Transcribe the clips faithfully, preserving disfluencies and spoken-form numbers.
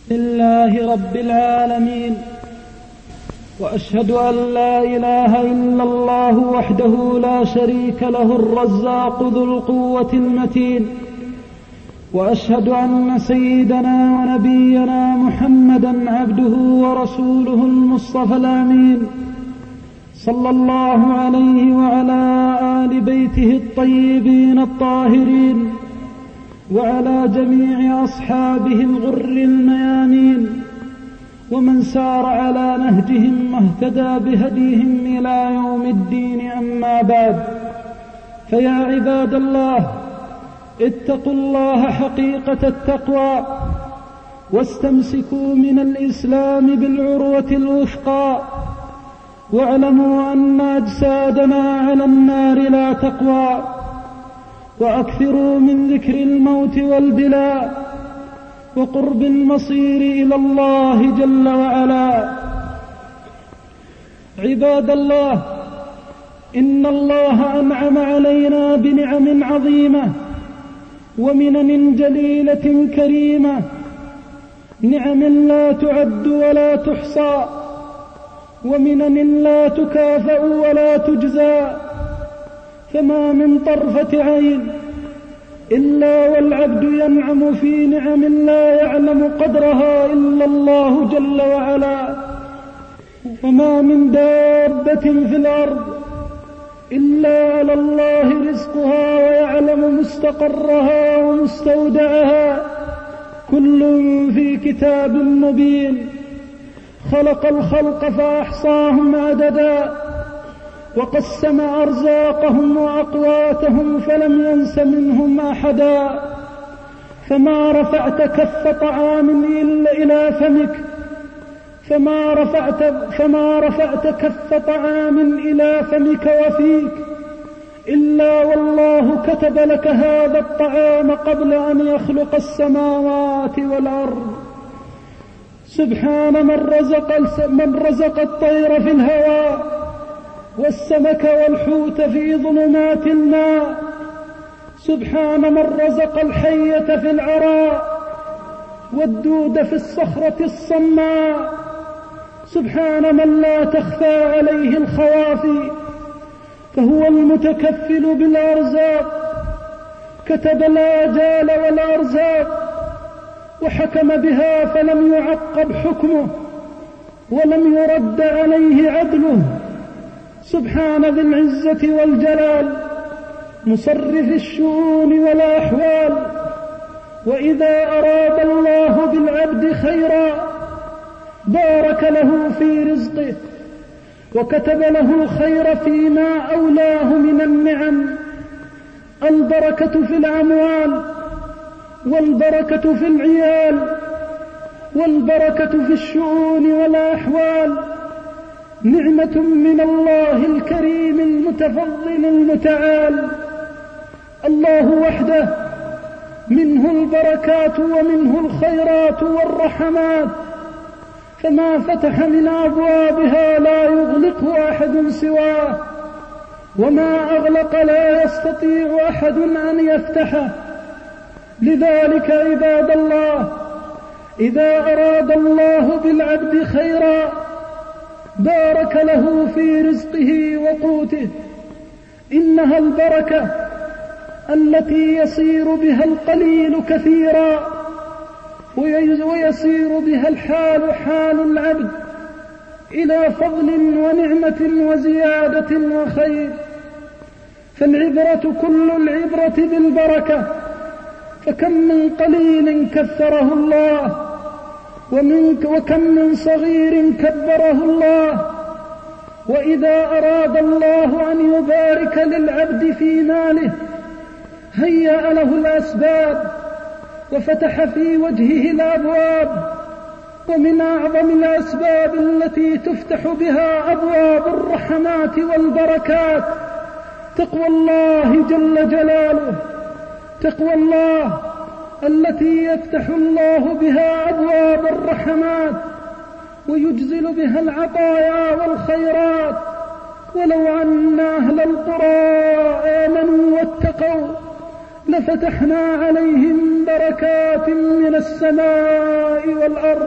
لله رب العالمين، وأشهد أن لا إله إلا الله وحده لا شريك له الرزاق ذو القوة المتين، وأشهد أن سيدنا ونبينا محمدا عبده ورسوله المصطفى الأمين، صلى الله عليه وعلى آل بيته الطيبين الطاهرين، وعلى جميع أصحابه الغر الميامين، ومن سار على نهجهم واهتدى بهديهم إلى يوم الدين. أما بعد، فيا عباد الله، اتقوا الله حقيقة التقوى، واستمسكوا من الإسلام بالعروة الوثقى، واعلموا أن أجسادنا على النار لا تقوى، وأكثروا من ذكر الموت والبلاء وقرب المصير إلى الله جل وعلا. عباد الله، إن الله أنعم علينا بنعم عظيمة ومنن جليلة كريمة، نعم لا تعد ولا تحصى، ومنن لا تكافأ ولا تجزى، فما من طرفة عين إلا والعبد ينعم في نعم لا يعلم قدرها إلا الله جل وعلا. وما من دابة في الأرض إلا على الله رزقها ويعلم مستقرها ومستودعها، كل في كتاب مبين. خلق الخلق فأحصاهم عددا، وقسم أرزاقهم وأقواتهم فلم ينس منهم أحدا. فما رفعت كف طعام إلا إلى فمك فما رفعت, فما رفعت كف طعام إلى فمك وفيك إلا والله كتب لك هذا الطعام قبل أن يخلق السماوات والأرض. سبحان من رزق, من رزق الطير في الهواء والسمك والحوت في ظلمات الماء. سبحان من رزق الحية في العراء والدود في الصخرة الصماء. سبحان من لا تخفى عليه الخوافي، فهو المتكفل بالأرزاق، كتب الآجال والأرزاق وحكم بها فلم يعقب حكمه ولم يرد عليه عدله. سبحان ذي العزة والجلال، مصرف الشؤون والأحوال. وإذا أراد الله بالعبد خيرا بارك له في رزقه، وكتب له الخير فيما أولاه من النعم. البركة في الأموال، والبركة في العيال، والبركة في الشؤون والأحوال، نعمة من الله الكريم المتفضل المتعال. الله وحده منه البركات ومنه الخيرات والرحمات، فما فتح من أبوابها لا يغلقه أحد سواه، وما أغلق لا يستطيع أحد أن يفتحه. لذلك عباد الله، إذا أراد الله بالعبد خيرا بارك له في رزقه وقوته. إنها البركة التي يصير بها القليل كثيرا، ويصير بها الحال حال العبد إلى فضل ونعمة وزيادة وخير. فالعبرة كل العبرة بالبركة، فكم من قليل كثره الله، ومن وكم من صغير كبره الله. وإذا أراد الله أن يبارك للعبد في ماله هيأ له الأسباب وفتح في وجهه الأبواب. ومن أعظم الأسباب التي تفتح بها أبواب الرحمات والبركات تقوى الله جل جلاله، تقوى الله التي يفتح الله بها أبواب الرحمات ويجزل بها العطايا والخيرات. ولو أن أهل القرى آمنوا واتقوا لفتحنا عليهم بركات من السماء والأرض.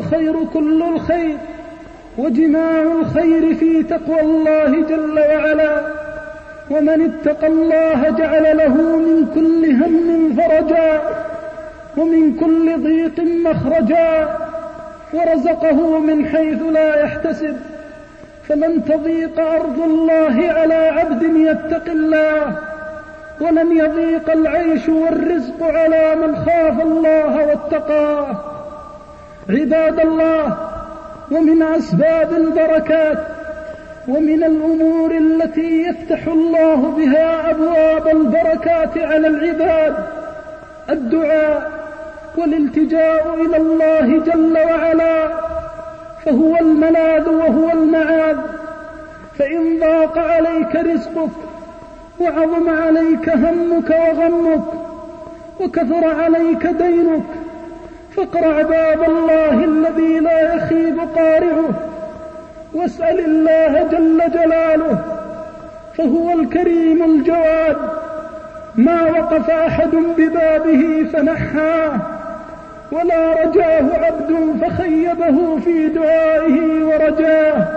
والخير كل الخير، وجماع الخير في تقوى الله جل وعلا. ومن اتقى الله جعل له من كل هم فرجا، ومن كل ضيق مخرجا، ورزقه من حيث لا يحتسب. فلن تضيق أرض الله على عبد يتق الله، ولن يضيق العيش والرزق على من خاف الله واتقاه. عباد الله، ومن أسباب البركات ومن الأمور التي يفتح الله بها أبواب البركات على العباد الدعاء والالتجاء إلى الله جل وعلا، فهو الملاذ وهو المعاذ. فإن ضاق عليك رزقك وعظم عليك همك وغمك وكثر عليك دينك، فاقرع باب الله الذي لا يخيب قارعه، واسأل الله جل جلاله، فهو الكريم الجواد. ما وقف أحد ببابه فنحاه، ولا رجاه عبد فخيبه في دعائه ورجاه.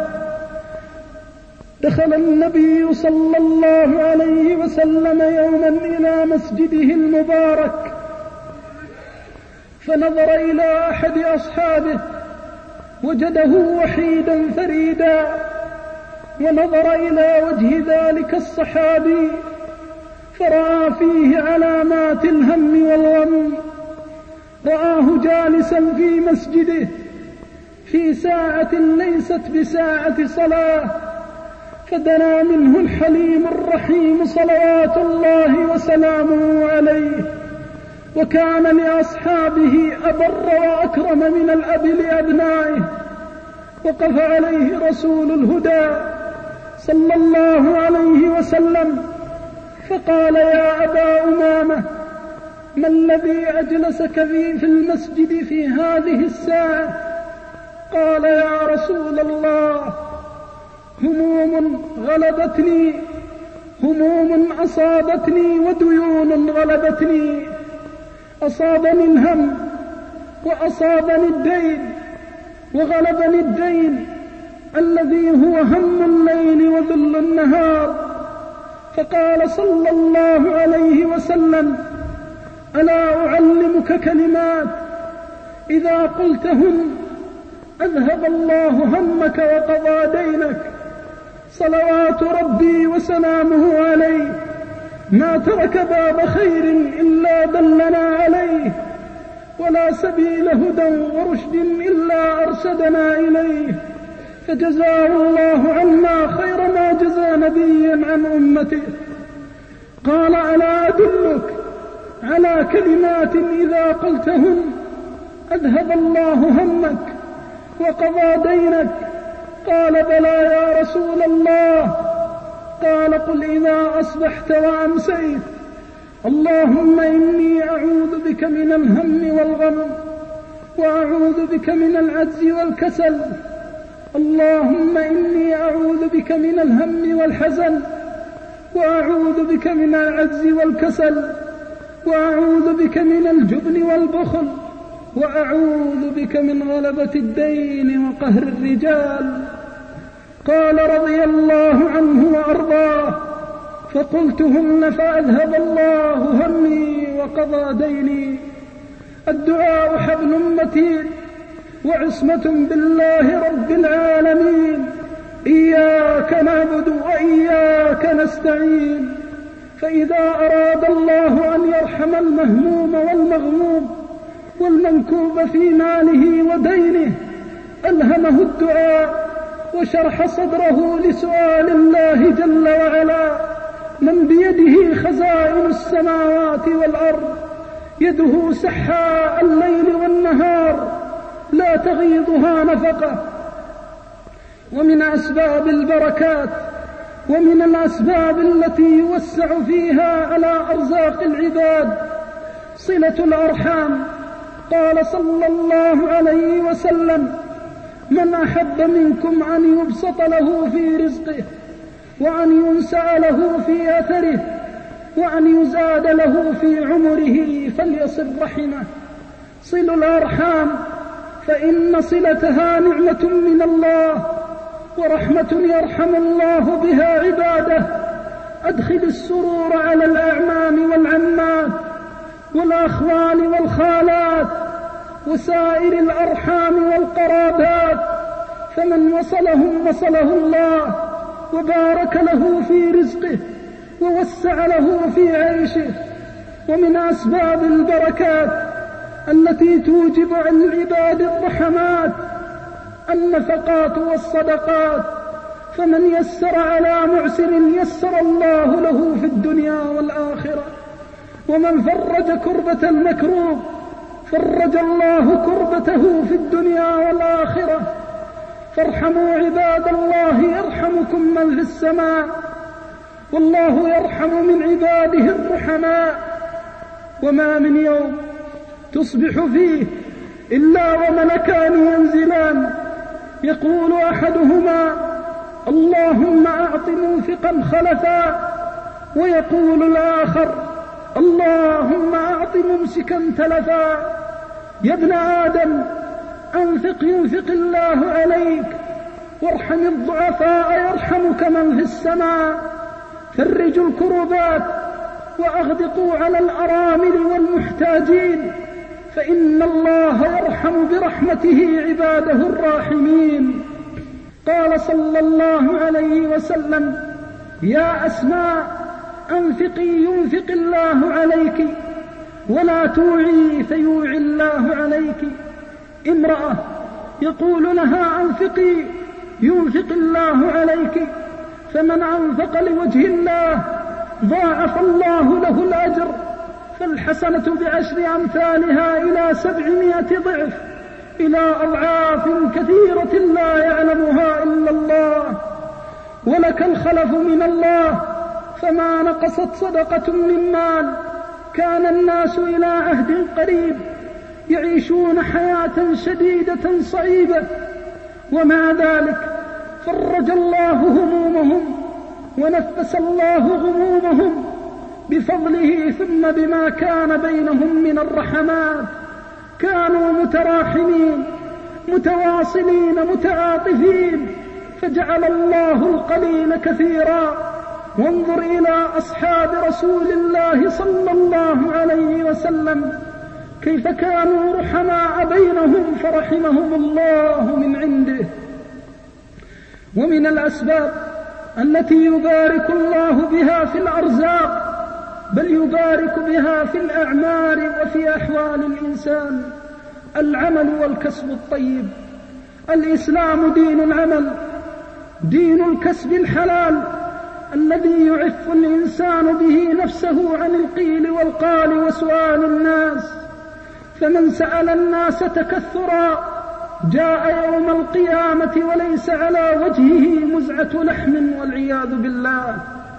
دخل النبي صلى الله عليه وسلم يوما إلى مسجده المبارك، فنظر إلى أحد أصحابه وجده وحيدا فريدا، ونظر إلى وجه ذلك الصحابي فرأى فيه علامات الهم والغم. رآه جالسا في مسجده في ساعة ليست بساعة صلاة، فدنا منه الحليم الرحيم صلوات الله وسلامه عليه، وكان لأصحابه أبر وأكرم من الأب لأبنائه. وقف عليه رسول الهدى صلى الله عليه وسلم فقال: يا أبا أمامة، ما الذي أجلسك في المسجد في هذه الساعة؟ قال: يا رسول الله، هموم غلبتني هموم أصابتني وديون غلبتني. أصابني الهم وأصابني الدين، وغلبني الدين الذي هو هم الليل وذل النهار. فقال صلى الله عليه وسلم: ألا أعلمك كلمات إذا قلتهن أذهب الله همك وقضى دينك؟ صلوات ربي وسلامه عليه ما ترك باب خير إلا دلنا عليه، ولا سبيل هدى ورشد إلا أرشدنا إليه، فجزاه الله عنا خير ما جزى نبيا عن أمته. قال: ألا أدلك على كلمات إذا قلتهن أذهب الله همك وقضى دينك؟ قال: بلى يا رسول الله. قال: قل إذا أصبحت وأمسيت اللهم إني أعوذ بك من الهم والغم، وأعوذ بك من العجز والكسل. اللهم إني أعوذ بك من الهم والحزن، وأعوذ بك من العجز والكسل، وأعوذ بك من الجبن والبخل، وأعوذ بك من غلبة الدين وقهر الرجال. قال رضي الله عنه وأرضاه: فقلتهن فأذهب الله همي وقضى ديني. الدعاء حبل متين وعصمة بالله رب العالمين. إياك نعبد وإياك نستعين. فإذا أراد الله أن يرحم المهموم والمغموم والمنكوب في ماله ودينه ألهمه الدعاء وشرح صدره لسؤال الله جل وعلا. من بيده خزائن السماوات والأرض، يده سحاء الليل والنهار، لا تغيضها نفقة. ومن أسباب البركات ومن الأسباب التي يوسع فيها على أرزاق العباد صلة الأرحام. قال صلى الله عليه وسلم: من أحب منكم أن يبسط له في رزقه، وأن ينسأ له في أثره، وأن يزاد له في عمره، فليصل رحمه. صلوا الأرحام، فإن صلتها نعمة من الله ورحمة يرحم الله بها عباده. أدخل السرور على الأعمام والعمات والأخوال والخالات وسائر الأرحام والقرابات، فمن وصلهم وصله الله وبارك له في رزقه ووسع له في عيشه. ومن أسباب البركات التي توجب على العباد الرحمات النفقات والصدقات، فمن يسر على معسر يسر الله له في الدنيا والآخرة، ومن فرج كربة المكروب فرج الله كربته في الدنيا والآخرة. فارحموا عباد الله يرحمكم من في السماء، والله يرحم من عباده الرحماء. وما من يوم تصبح فيه إلا وملكان ينزلان، يقول أحدهما اللهم أعط منفقا خلفا، ويقول الآخر اللهم أعط ممسكا تلفا. يا ابن آدم أنفق ينفق الله عليك، وارحم الضعفاء يرحمك من في السماء. فرجوا الكربات وأغدقوا على الأرامل والمحتاجين، فإن الله يرحم برحمته عباده الراحمين. قال صلى الله عليه وسلم يا أسماء أنفقي ينفق الله عليك، ولا توعي فيوعي الله عليك. امرأة يقول لها أنفقي ينفق الله عليك، فمن أنفق لوجه الله ضاعف الله له الأجر، فالحسنة بعشر أمثالها إلى سبعمائة ضعف، إلى أضعاف كثيرة لا يعلمها إلا الله. ولك الخلف من الله، فما نقصت صدقة من مال. كان الناس إلى عهد قريب يعيشون حياة شديدة صعيبة، ومع ذلك فرج الله همومهم ونفس الله غمومهم بفضله ثم بما كان بينهم من الرحمات. كانوا متراحمين متواصلين متعاطفين، فجعل الله القليل كثيرا. وانظر إلى أصحاب رسول الله صلى الله عليه وسلم كيف كانوا رحماء بينهم، فرحمهم الله من عنده. ومن الأسباب التي يبارك الله بها في الأرزاق، بل يبارك بها في الأعمار وفي أحوال الإنسان، العمل والكسب الطيب. الإسلام دين العمل، دين الكسب الحلال الذي يعف الإنسان به نفسه عن القيل والقال وسؤال الناس. فمن سأل الناس تكثرا جاء يوم القيامة وليس على وجهه مزعة لحم والعياذ بالله.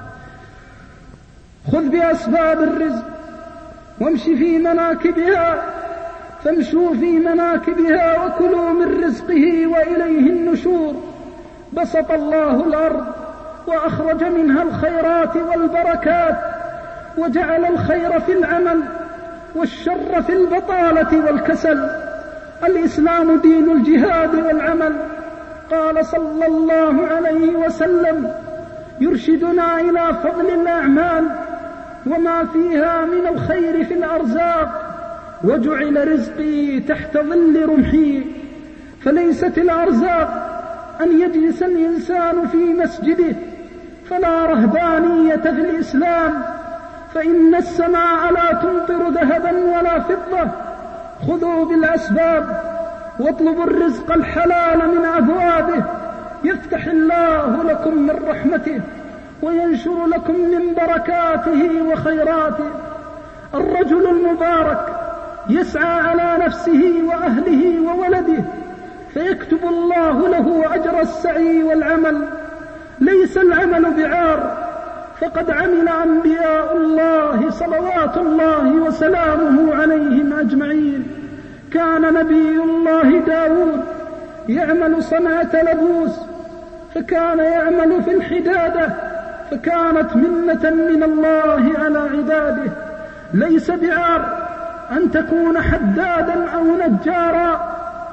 خذ بأسباب الرزق وامش في مناكبها، فامشوا في مناكبها وكلوا من رزقه وإليه النشور. بسط الله الأرض وأخرج منها الخيرات والبركات، وجعل الخير في العمل والشر في البطالة والكسل. الإسلام دين الجهاد والعمل. قال صلى الله عليه وسلم يرشدنا إلى فضل الأعمال وما فيها من الخير في الأرزاق، وجعل رزقي تحت ظل رمحي. فليست الأرزاق أن يجلس الإنسان في مسجده، فلا رهبانية في الإسلام، فإن السماء لا تمطر ذهبا ولا فضة. خذوا بالأسباب واطلبوا الرزق الحلال من أبوابه، يفتح الله لكم من رحمته وينشر لكم من بركاته وخيراته. الرجل المبارك يسعى على نفسه وأهله وولده، فيكتب الله له أجر السعي والعمل. ليس العمل بعار، فقد عمل أنبياء الله صلوات الله وسلامه عليهم أجمعين. كان نبي الله داود يعمل صنعة لبوس، فكان يعمل في الحدادة، فكانت منة من الله على عباده. ليس بعار أن تكون حدادا أو نجارا،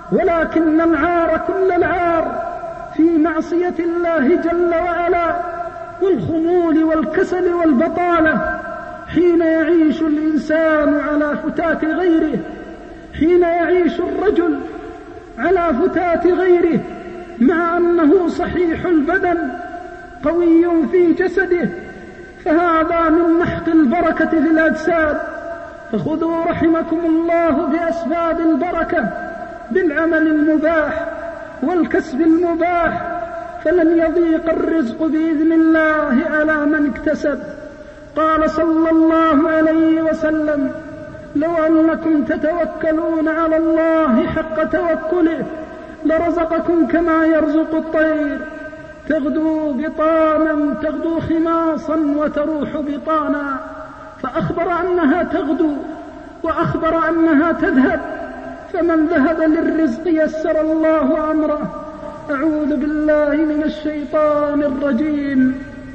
ولكن العار كل العار في معصية الله جل وعلا والخمول والكسل والبطالة، حين يعيش الإنسان على فتات غيره، حين يعيش الرجل على فتات غيره مع أنه صحيح البدن قوي في جسده، فهذا من محق البركة في الأجساد. فخذوا رحمكم الله بأسباب البركة بالعمل المباح والكسب المباح، فلن يضيق الرزق بإذن الله على من اكتسب. قال صلى الله عليه وسلم: لو أنكم تتوكلون على الله حق توكله لرزقكم كما يرزق الطير، تغدو بطانا تغدو خماصا وتروح بطانا. فأخبر أنها تغدو وأخبر أنها تذهب، فمن ذهب للرزق يسر الله أمره. أعوذ بالله من الشيطان الرجيم.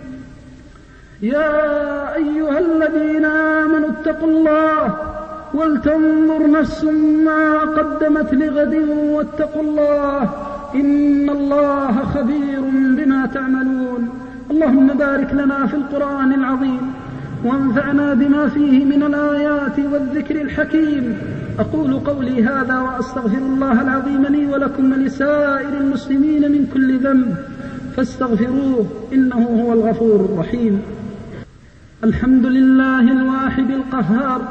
يا أيها الذين آمنوا اتقوا الله ولتنظر نفس ما قدمت لغد واتقوا الله إن الله خبير بما تعملون. اللهم بارك لنا في القرآن العظيم وانفعنا بما فيه من الآيات والذكر الحكيم. أقول قولي هذا وأستغفر الله العظيم لي ولكم ولسائر المسلمين من كل ذنب فاستغفروه إنه هو الغفور الرحيم. الحمد لله الواحد القهار،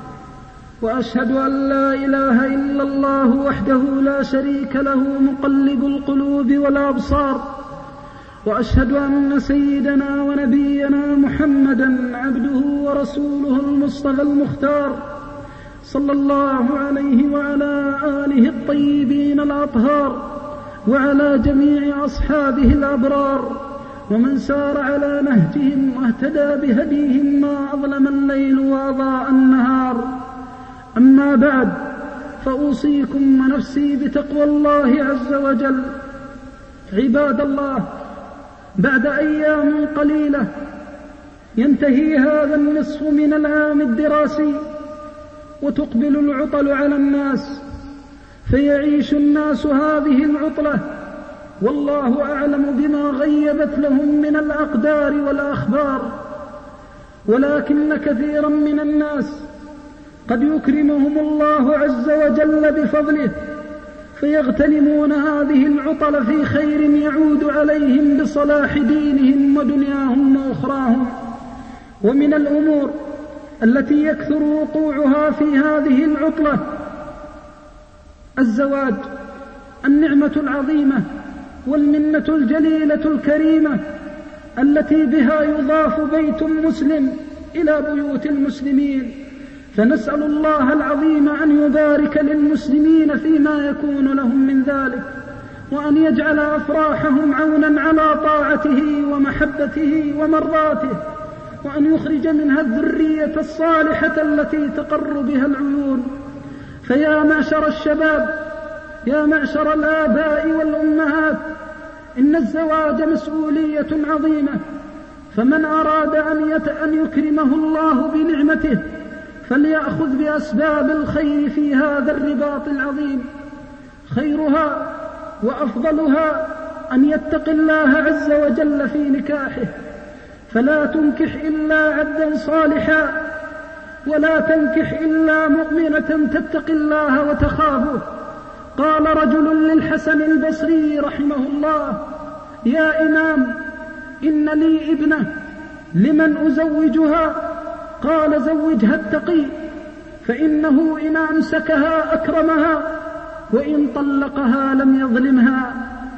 وأشهد أن لا إله إلا الله وحده لا شريك له مقلب القلوب والأبصار، وأشهد أن سيدنا ونبينا محمدا عبده ورسوله المصطفى المختار صلى الله عليه وعلى آله الطيبين الأطهار وعلى جميع أصحابه الأبرار ومن سار على نهجهم واهتدى بهديهم ما أظلم الليل وأضاء النهار. أما بعد، فأوصيكم ونفسي بتقوى الله عز وجل. عباد الله، بعد أيام قليلة ينتهي هذا النصف من العام الدراسي وتقبل العطل على الناس، فيعيش الناس هذه العطلة والله أعلم بما غيبت لهم من الأقدار والأخبار. ولكن كثيرا من الناس قد يكرمهم الله عز وجل بفضله فيغتنمون هذه العطل في خير يعود عليهم بصلاح دينهم ودنياهم وأخراهم. ومن الأمور التي يكثر وقوعها في هذه العطلة الزواج، النعمة العظيمة والمنة الجليلة الكريمة التي بها يضاف بيت مسلم إلى بيوت المسلمين. فنسأل الله العظيم أن يبارك للمسلمين فيما يكون لهم من ذلك، وأن يجعل أفراحهم عونا على طاعته ومحبته ومرضاته، وأن يخرج منها الذرية الصالحة التي تقر بها العيون. فيا معشر الشباب، يا معشر الآباء والأمهات، إن الزواج مسؤولية عظيمة، فمن أراد أن يكرمه الله بنعمته فليأخذ بأسباب الخير في هذا الرباط العظيم. خيرها وأفضلها أن يتقي الله عز وجل في نكاحه، فلا تنكح إلا عبدا صالحا، ولا تنكح إلا مؤمنة تتقي الله وتخافه. قال رجل للحسن البصري رحمه الله: يا إمام، إن لي ابنة، لمن أزوجها؟ قال: زوجها التقي، فإنه إن أمسكها أكرمها، وإن طلقها لم يظلمها.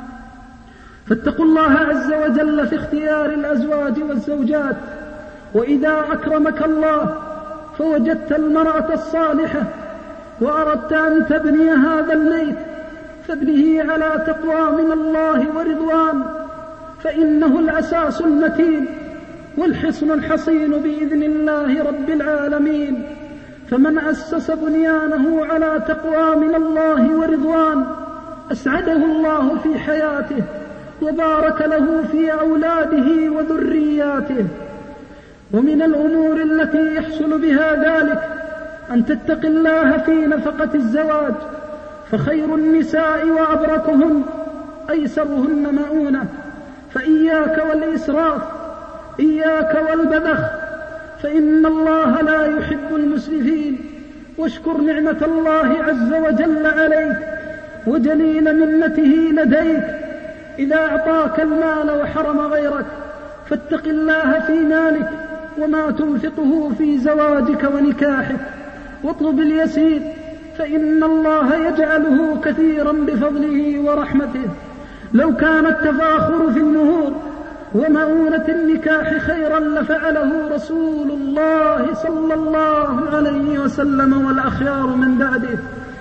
فاتقوا الله عز وجل في اختيار الأزواج والزوجات. وإذا أكرمك الله فوجدت المرأة الصالحة وأردت أن تبني هذا البيت فابنه على تقوى من الله ورضوان، فإنه الأساس المتين والحصن الحصين بإذن الله رب العالمين. فمن أسس بنيانه على تقوى من الله ورضوان أسعده الله في حياته وبارك له في أولاده وذرياته. ومن الأمور التي يحصل بها ذلك أن تتقي الله في نفقة الزواج، فخير النساء وأبركهن أيسرهن مؤونة، فإياك والإسراف، إياك والبذخ، فإن الله لا يحب المسرفين. واشكر نعمة الله عز وجل عليك وجليل منته لديك إذا أعطاك المال وحرم غيرك، فاتق الله في مالك وما تنفقه في زواجك ونكاحك، واطلب اليسير فإن الله يجعله كثيرا بفضله ورحمته. لو كان التفاخر في المهور ومؤونة النكاح خيرا لفعله رسول الله صلى الله عليه وسلم والأخيار من بعده.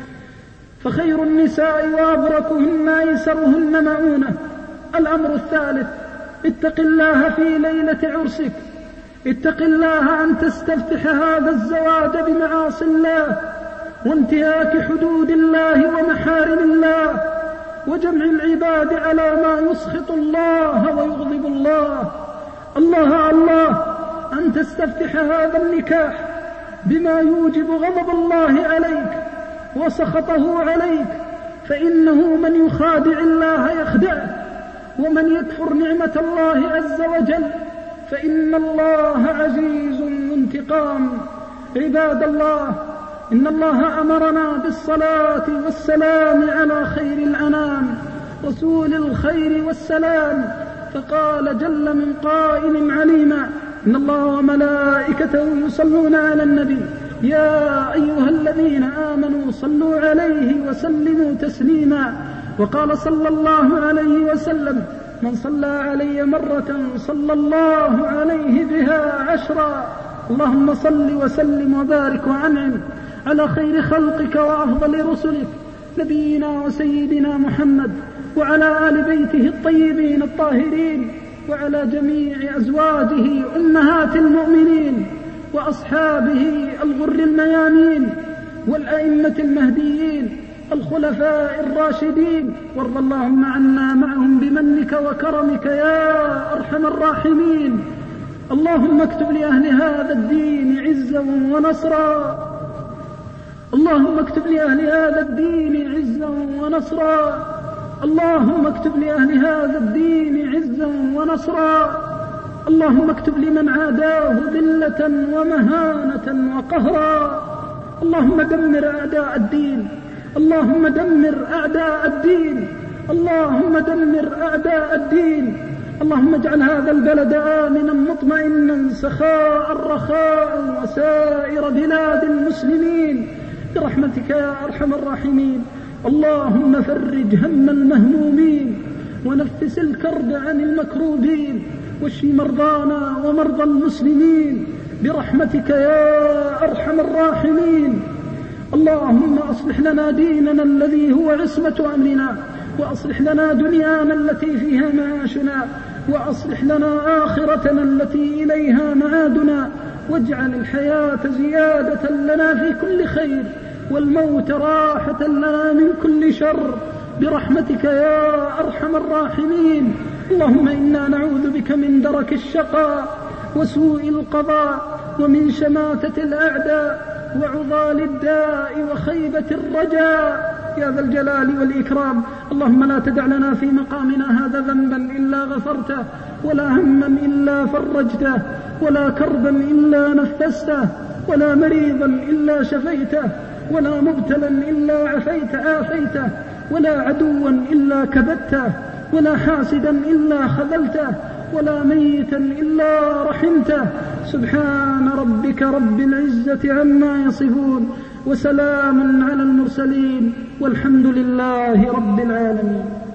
فخير النساء وأبركهن أيسرهن مؤونة. الأمر الثالث: اتق الله في ليلة عرسك، اتق الله أن تستفتح هذا الزواج بمعاصي الله وانتهاك حدود الله ومحارم الله وجمع العباد على ما يسخط الله ويغضب الله. الله الله أن تستفتح هذا النكاح بما يوجب غضب الله عليك وسخطه عليك، فإنه من يخادع الله يخدعه، ومن يكفر نعمة الله عز وجل فإن الله عزيز ذو انتقام. عباد الله، إن الله أمرنا بالصلاة والسلام على خير الأنام رسول الخير والسلام، فقال جل من قائل عليما: إن الله وملائكته يصلون على النبي يا أيها الذين آمنوا صلوا عليه وسلموا تسليما. وقال صلى الله عليه وسلم: من صلى علي مرة صلى الله عليه بها عشرا. اللهم صل وسلم وبارك وأنعم على خير خلقك وأفضل رسلك نبينا وسيدنا محمد وعلى آل بيته الطيبين الطاهرين وعلى جميع أزواجه أمهات المؤمنين وأصحابه الغر الميامين والأئمة المهديين الخلفاء الراشدين، وارض اللهم عنا معهم بمنك وكرمك يا أرحم الراحمين. اللهم اكتب لأهل هذا الدين عزا ونصرا، اللهم اكتب لأهل هذا الدين عزا ونصرا، اللهم اكتب لأهل هذا الدين عزا ونصرا. اللهم اكتب لمن عاداه ذلة ومهانة وقهرا. اللهم دمر أعداء الدين، اللهم دمر أعداء الدين، اللهم دمر أعداء الدين. اللهم اجعل هذا البلد آمنا مطمئنا سخاء رخاء وسائر بلاد المسلمين برحمتك يا أرحم الراحمين. اللهم فرج هم المهمومين ونفس الكرب عن المكروبين واشف مرضانا ومرضى المسلمين برحمتك يا أرحم الراحمين. اللهم أصلح لنا ديننا الذي هو عصمة أمرنا، وأصلح لنا دنيانا التي فيها معاشنا، وأصلح لنا آخرتنا التي إليها معادنا، واجعل الحياة زيادة لنا في كل خير والموت راحة لنا من كل شر برحمتك يا أرحم الراحمين. اللهم إنا نعوذ بك من درك الشقاء وسوء القضاء ومن شماتة الأعداء وعضال الداء وخيبة الرجاء يا ذا الجلال والإكرام. اللهم لا تدع لنا في مقامنا هذا ذنبا إلا غفرته، ولا هما إلا فرجته، ولا كربا إلا نفسته، ولا مريضا إلا شفيته، ولا مبتلا إلا عفيت آفيته، ولا عدوا إلا كبته، ولا حاسدا إلا خذلته، ولا ميتا إلا رحمته. سبحان ربك رب العزة عما يصفون، وسلام على المرسلين، والحمد لله رب العالمين.